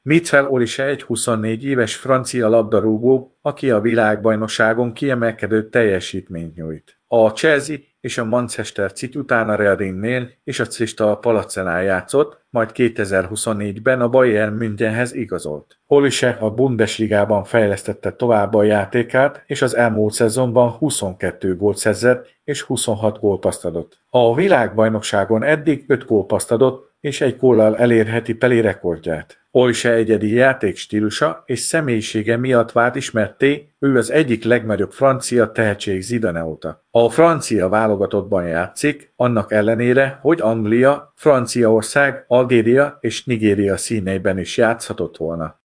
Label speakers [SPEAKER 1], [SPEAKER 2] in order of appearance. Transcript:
[SPEAKER 1] Mitchell Olise egy 24 éves francia labdarúgó, aki a világbajnokságon kiemelkedő teljesítményt nyújt. A Chelsea és a Manchester City után a Readingnél és a Crystal Palace-nál játszott, majd 2024-ben a Bayern Münchenhez igazolt. Olise a Bundesligában fejlesztette tovább a játékát, és az elmúlt szezonban 22 gólt szerzett és 26 gólpaszt adott. A világbajnokságon eddig 5 gólpaszt adott, és egy góllal elérheti Pelé rekordját. Olise egyedi játékstílusa és személyisége miatt vált ismertté, ő az egyik legnagyobb francia tehetség Zidane óta. A francia válogatottban játszik, annak ellenére, hogy Anglia, Franciaország, Algéria és Nigéria színeiben is játszhatott volna.